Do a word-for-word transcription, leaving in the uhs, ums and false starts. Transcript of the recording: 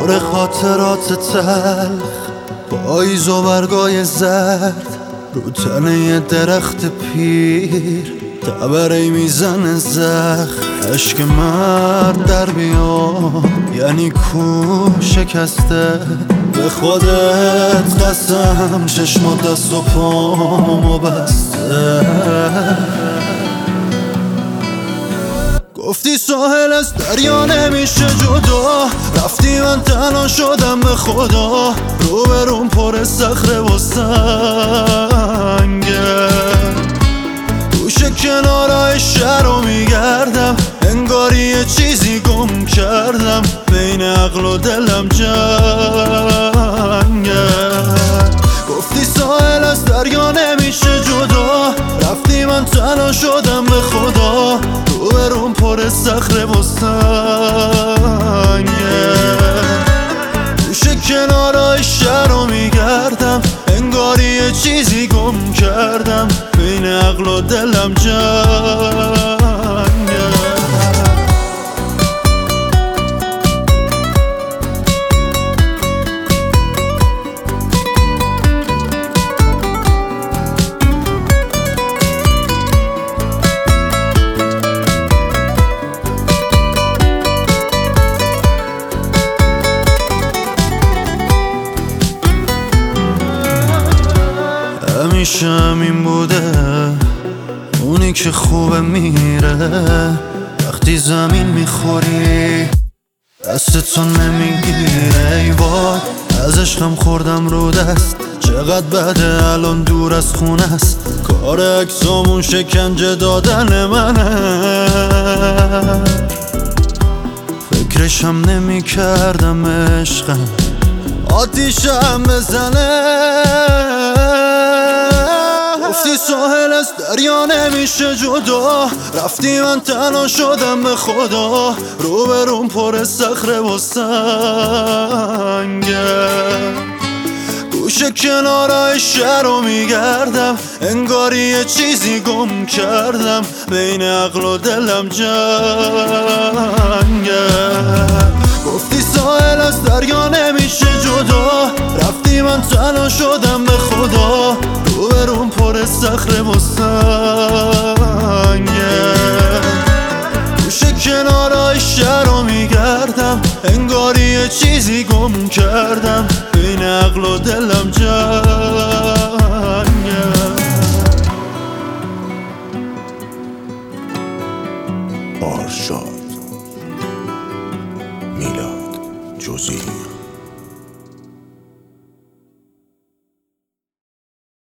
پر خاطرات تلخ، پاییز و برگای زرد رو تنه یه درخت پیر، تبری میزنه زخم. عشق مرد در بیاد یعنی کو شکسته، به خودت قسم چشم و دست و پامو بسته. گفتی ساحل از دریا نمیشه جدا، رفتی من تنها شدم به خدا، روبروم پر صخره و سنگه. گوشه کنارای شهر رو میگردم، انگاری یه چیزی گم کردم، بین عقل و دلم جنگه. گفتی ساحل از دریا نمیشه جدا، رفتی من تنها شدم به خدا، روبروم پر صخره و سنگه. گوشه کنارای شهر رو میگردم، انگاری یه چیزی گم کردم، بین عقل و دلم جنگه. همیشه همین بوده، اونی که خوبه میره، وقتی زمین میخوری دستتو نمیگیره. ای وای از عشقم خوردم رو دست، چقدر بده الان دور از خونه است، کار اکسامون شکنجه دادن منه. فکرشم نمی کردم عشقم آتیشم بزنه. گفتی ساحل از دریا نمیشه جدا، رفتی من تنها شدم به خدا، روبروم پر صخره و سنگه. گوشه کنارای شهر رو میگردم، انگاری یه چیزی گم کردم، بین عقل و دلم جنگه. گفتی ساحل از دریا نمیشه جدا، رفتی من تنها شدم به خدا، روبروم پر صخره و سنگه. گوشه کنارای شهر رو میگردم، انگاری یه چیزی گم کردم، بین عقل و دلم جنگه. آرشاد میلاد جزیری